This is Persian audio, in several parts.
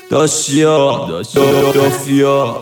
داشیا دافیا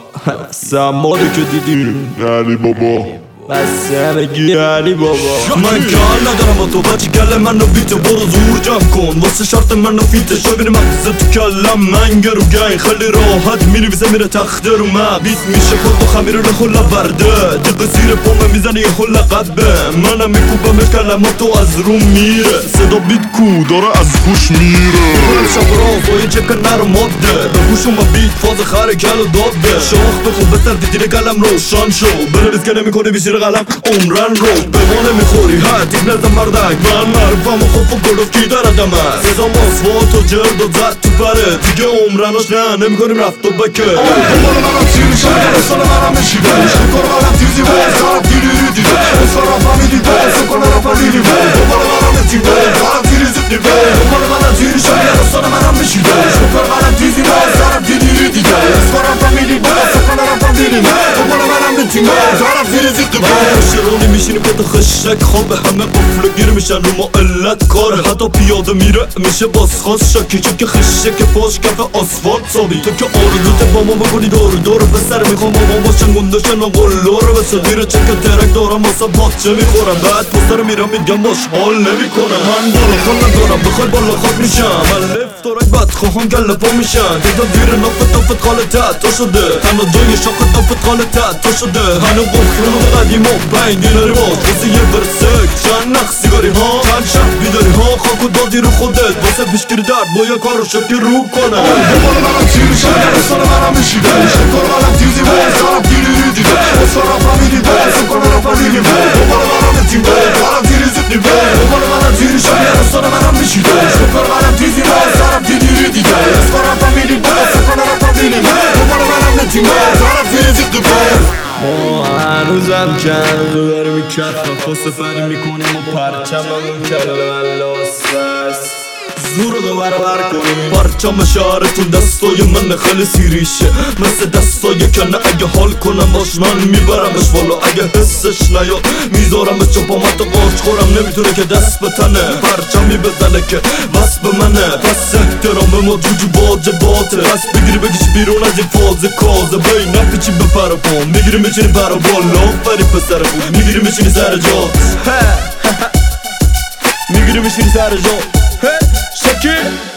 سماده که دیدیم علی بابا بس همگی علی بابا. من کار ندارم با تو بچی کل منو بیته برو زور جمع کن واسه شرط منو فیته شاگرد مغزه تو کلم من گروگین خیلی راحت مینویسه میره تخته رو من بیت میشه کن و خمیر رو خلا برده دقه زیر پامه میزنه یه خلا قبه منم میکوبمش کلماتو از رو میره صدا بیت کو داره از گوش میره برم شب راز و یه چکر نرو ماده به گوشم با بیت فاز خر کل و داده شاخ بخون بسر دیدیر قلم روشان شو بنویس که نمیکنه بیشیر قلم عمرن رو به ما نمیخوری حدیث نزد مردک من معروفم و خوب و گلوف کی دردم هست صدا ماسفات و جرد و زد تو پره دیگه عمرناش نه نمیکنیم رفت و بکه دنبال منم تیری شده رسال منم نشیده عشق کن منم تیزی بود سارم تیری دیده اصلا رفا میدیده اصلا کنه رفا دیده دنبال منم نتیده سارم تیری زد دیده دنبال منم تیری شده رسال منم نشیده عشق کن منم تیزی بود سارم تیری دیده اصلا رفا میدیده اصلا کنه رفا دیده دنبال منم نتیده سارم تیری زد دیده شرونی میشینیم که تو خشک خوابه همه قفل گیر میشن رو ما علت کاره حتی پیاده میره میشه بازخواست شکی چون که خشک پاش کف آسفالت سابی تو که آرزوت با ما بکنی دور به سر میخوام بابا باشن گندشن و قلور بسه دیره چه که ترک دارم واسه باچه میخورم بعد پستر میرم میگم باش حال نمیکنم من بالا خال ندارم بخوای بالا خاک میشم من لفت دارک بد خواهم گله پا میشن دیدم زیر نفت خاله تا شده تنها جای شاخ نفت خاله تا شده هنو قفرون و قدیم و بین دیلاری باز واسه یه برسک چند نخ سیگاری ها چند شب بیداری ها خاک و دادی رو خودت واسه پیشگیری درد با یه کار رو شکی رو کنه دنبال منم تیری شده رسال منم نشیده عشق کن منم تیزی بود سارم تیری دیده اصلا رفا میدیده اصلا کنه رفا دیده دنبال منم نتیده سارم تیری زد دیده دنبال منم تیری شده رسال منم نشیده عشق کن منم تیزی بود سارم تیری دیده اصلا رفا میدیده اصلا کنه رفا دیده دنبال منم نتیده سارم تیری زد دیده ما هنوزم کن رو داریم کف و پست فری میکنیم و پرچممون کلمه لاست زور رو برابر کنیم پرچم شهرتون دستای من خیلی سیریشه مثل دستای کنه اگه حال کنم باش من میبرمش بالا اگه حسش نیاد میذارمش چپامت و قاچ خورم نمیتونه که دست بتنه پرچمی بزنه که بس به منه پس احترام ما جوجو واجباته پس بگیری بگیش بیرون از این فاز کازه بای نپیچی به پر پام میگیری میچینی پر بالا فری پسر خوب میگیری میچینی سر جات میگیری میشینی سر جا شکی